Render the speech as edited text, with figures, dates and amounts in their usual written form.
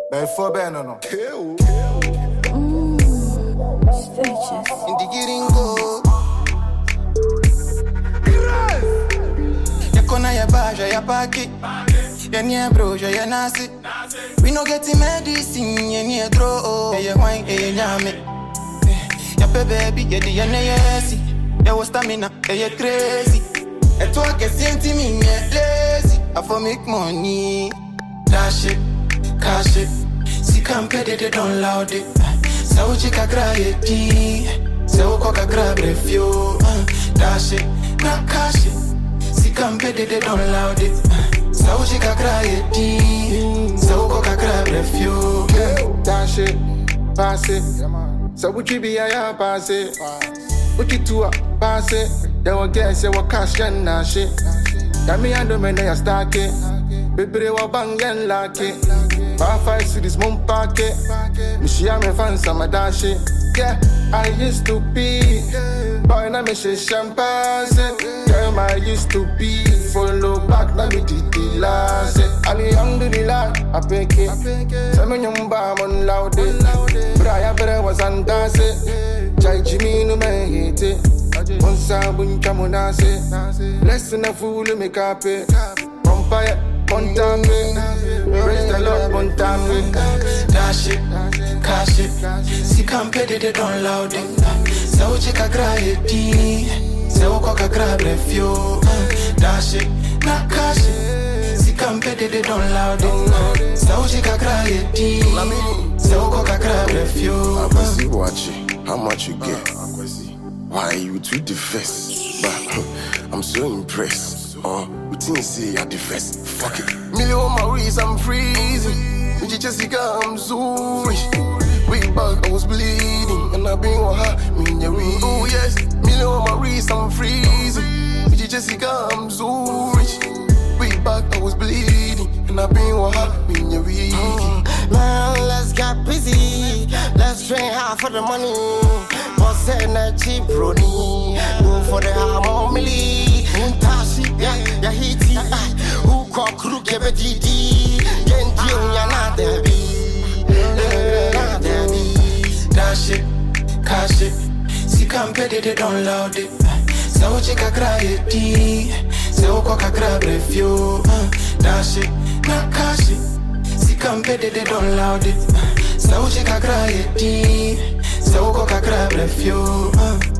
Before no. Stitches. Indigiringo. Ya kona ya baja ya paki. Ya nye broja ya nasi. We no get medicine ya nye throw. Ya wine ya nyame. Ya pe baby ya di ya ne yesi. Ya was stamina ya crazy. Et toi que senti me lazy. I for make money. Dash it, cash it. Si campe de don loud it. Sa uchi kakra yeti. Sa uko kakra brefio. Dash it, na cash it. Si campe de don loud it. Sa uchi kakra yeti. Sa uko kakra brefio. Dash it, pass it. Sa uchi be ya pass it. Uchi tua pass it. They will guess you will cash and nash it. Yami and the men they are stack it. Baby wa bang and lock it. 5 cities moon pocket. Mishia me fans some dash it. Yeah, I used to be. Boy na me say champagne. Girl I used to be. Follow back na me did the last. Alhamdulillah I pick it. Semen yumba mon loud it. Brian Bere was on dance it. Jai Jimmy no me hit it. Onsa buncha monase. Listen a fool me cape. Vampire Montame, praise the Lord, Montame. Dash it, cash it. Si campe de don loud it. Sa uchi kakra yeti. Sa uko kakra brefio. Dash it, na cash it. Si campe de don loud it. Sa uchi kakra yeti. Sa uko kakra brefio. Akwesi watch it. How much you get? Why you too the first? But I'm so impressed. We think say you're the first. Fuck it. Million Maurice, I'm freezing. With Jessica, I'm Zurich. Way back, I was bleeding. And I've been with her, me in your way. Oh yes, Million Maurice, I'm freezing. With Jessica, I'm Zurich. Way back, I was bleeding. And I've been with her, me in your way. Man, let's get busy. Let's train hard for the money. Boss and cheap brony. Go for the harmony. Untashi, ya hiti. Who call crew kebe didi. Genti unya na debi. Na debi. Dash it, cash it. Si campe de don loud it. Sa uchi kakra yeti. Sa uko kakra brefio. Dash it, na cash it. Si campe de don loud it. Sa uchi kakra yeti. Sa uko kakra brefio.